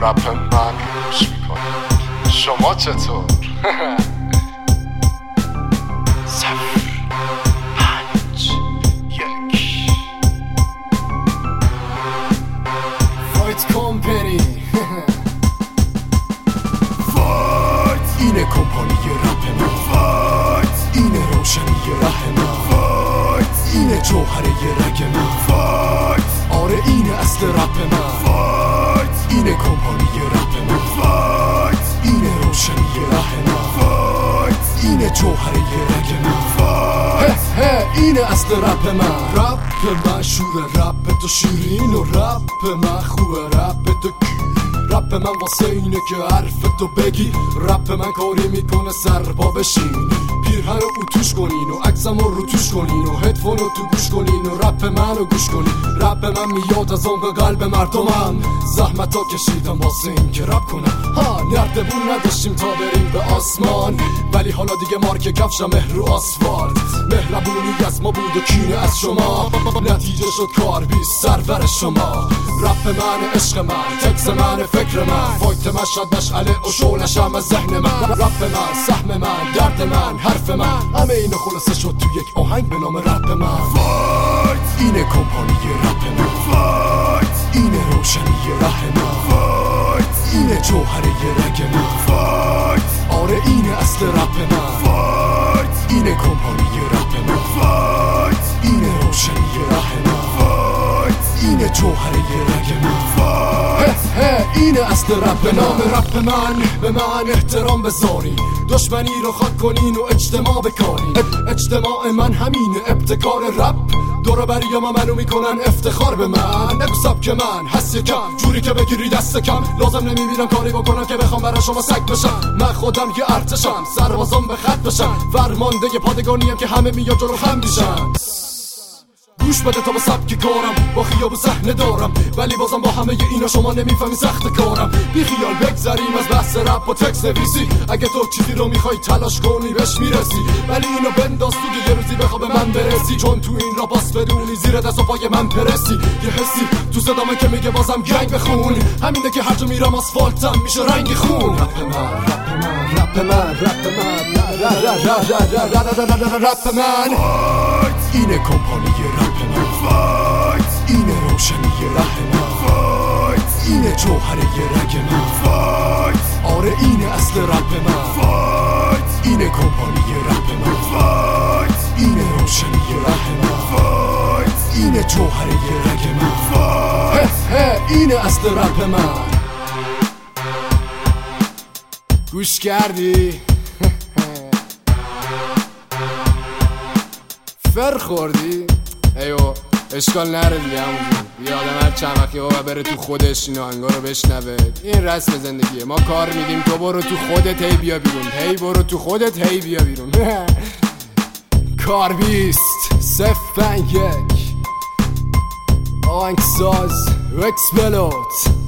رپ من گوش میکنید. شما چطور؟ 051 فایت کمپنی فایت اینه کمپانی رپ من فایت اینه روشنی ره من فایت اینه جوهره رگ من فایت آره اینه اصل رپ من فایت اینه کمپانی رپ من فایت اینه روشنی ره من فایت اینه جوهره رگ من فایت اینه اصل رپ من. رپ من شوره، رپ تو شیرین و رپ من خوبه، رپ تو رپ من واسه اینه که حرف تو بگی، رپ من کاری میکنه سرپا بشین، پیرهن رو اتوش کنین و عکسم رو توش کنین و هدفون رو تو گوش کنین و رپ من رو گوش کنین. رپ من میاد از عمق قلب مردمم، زحمت ها کشیدم واسه این که رپ کنم. نردبون نداشتیم تا بریم به آسمان، ولی حالا دیگه مارک کفشم مهر رو آسفالت. مهربونی از ما بود و کینه از شما، نتیجه شد کار بی سرور شما. رپ من عشق من، تکس من فکر من، فایت مشهد مشعله و شعلشم از ذهن من. رپ من، سهم من، درد من، حرف من، همه اینو خلاصه شد تو یک آهنگ به نام رپ من. فایت اینه کمپانی رپ من فایت اینه روشنی ره من فایت اینه جوهره رگ من فایت آره اینه اصل رپ من فایت اینه کمپانی رپ من فایت اینه روشنی ره من فایت اینه جوهره رگ من فایت اینه اصل رپ. به نام رپ من به من احترام بذارین، دشمنی رو خاک کنین و اجتماع بکارین. اجتماع من همینه، ابتکار رپ، دور بریا منو میکنن افتخار به من. نگو سبک من هست یکم جوری که بگیری دست کم، لازم نمیبینم کاری بکنم که بخوام برای شما سگ بشم. من خودم یه ارتشم، سربازم به خط بشم، فرمانده پادگانیم که همه میاد جلو خم میشن. گوش بده تا به سبک کارم، با خیاب و صحنه دارم، ولی بازم با همه اینا شما نمیفهمی سخت کارم. بی خیال بگذریم از بحث رپ و تکس نویسی، اگه تو چیزی رو میخوای تلاش کنی بهش میرسی، ولی اینو بنداز تو که یه روزی بخوا به من برسی، چون تو این را باس بدونی زیر دست و پای من پرسی. یه حسی تو صدامه که میگه بازم گنگ بخون، همینه که هر جا میرم آسفالتم میشه رنگ خون. رپ من رپ من رپ من رپ من اینه کمپانی رپ من فایت اینه روشنی ره من فایت اینه جوهره رگ من فایت آره اینه اصل رپ من فایت اینه کمپانی رپ من فایت اینه روشنی ره من فایت اینه جوهره رگ من فایت اینه اصل رپ من. گوش کردی؟ فر خوردی؟ ایو اشکال نره دیگه، همونجور بیا آدم هر چند وقتی و بره تو خودش این آهنگا رو بشنوه. این رسم زندگیه، ما کار میدیم تو برو تو خودت هی بیا بیرون، هی برو تو خودت هی بیا بیرون. کار 20 051 آهنگساز اکس بلوت